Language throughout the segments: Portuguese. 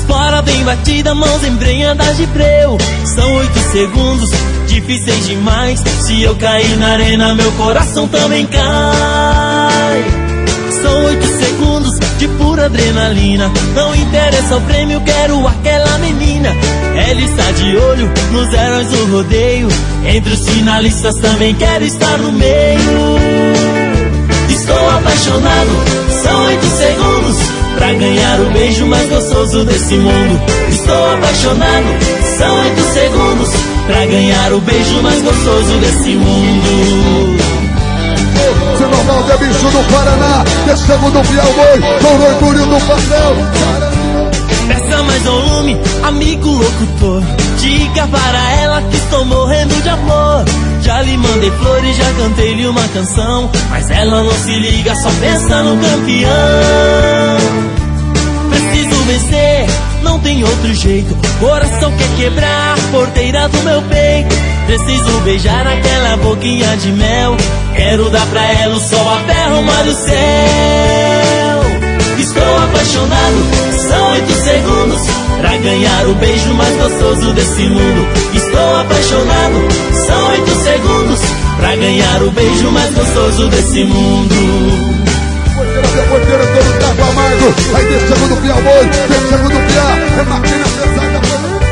Espora bem batida, mãos embrenhadas de breu. São 8 segundos, difíceis demais. Se eu cair na arena, meu coração também cai. São 8 segundos de pura adrenalina. Não interessa o prêmio, quero aquela menina. Ela está de olho nos heróis do rodeio. Entre os finalistas também quero estar no meio. Estou apaixonado, são 8 segundos pra ganhar o beijo mais gostoso desse mundo. Estou apaixonado, são 8 segundos pra ganhar o beijo mais gostoso desse mundo. Seu Ronaldo é bicho do Paraná, deixamos do Piauí, com orgulho do pastel. Peça mais volume, amigo locutor. Diga para ela que estou morrendo de amor. Já lhe mandei flores, já cantei-lhe uma canção, mas ela não se liga, só pensa no campeão. Preciso vencer, não tem outro jeito. Coração quer quebrar a porteira do meu peito. Preciso beijar aquela boquinha de mel. Quero dar pra ela o sol, a terra, o mar e o céu. Estou apaixonado, são 8 segundos pra ganhar o beijo mais gostoso desse mundo. Estou apaixonado, são 8 segundos pra ganhar o beijo mais gostoso desse mundo. Porteira todo Taco Amargo, aí deixamos do Piauí, deixamos do Piá, é máquina pesada.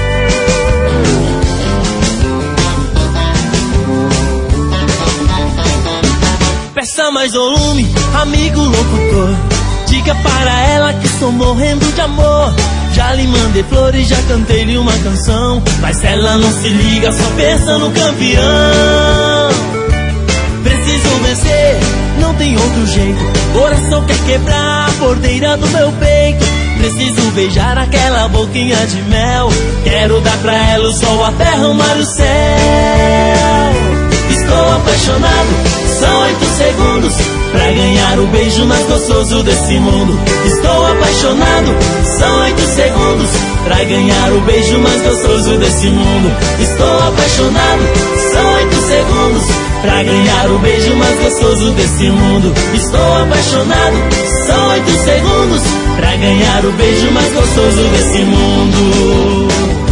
Peça mais volume, amigo locutor. Diga para ela que estou morrendo de amor. Já lhe mandei flores, já cantei-lhe uma canção, mas ela não se liga, só pensa no campeão. Preciso vencer, não tem outro jeito. Coração quer quebrar a porteira do meu peito. Preciso beijar aquela boquinha de mel. Quero dar pra ela o sol, a terra, o mar e o céu. Estou apaixonado, são 8 segundos pra ganhar o beijo mais gostoso desse mundo. Estou apaixonado, são 8 segundos pra ganhar o beijo mais gostoso desse mundo. Estou apaixonado, são 8 segundos pra ganhar o beijo mais gostoso desse mundo. Estou apaixonado, são 8 segundos pra ganhar o beijo mais gostoso desse mundo.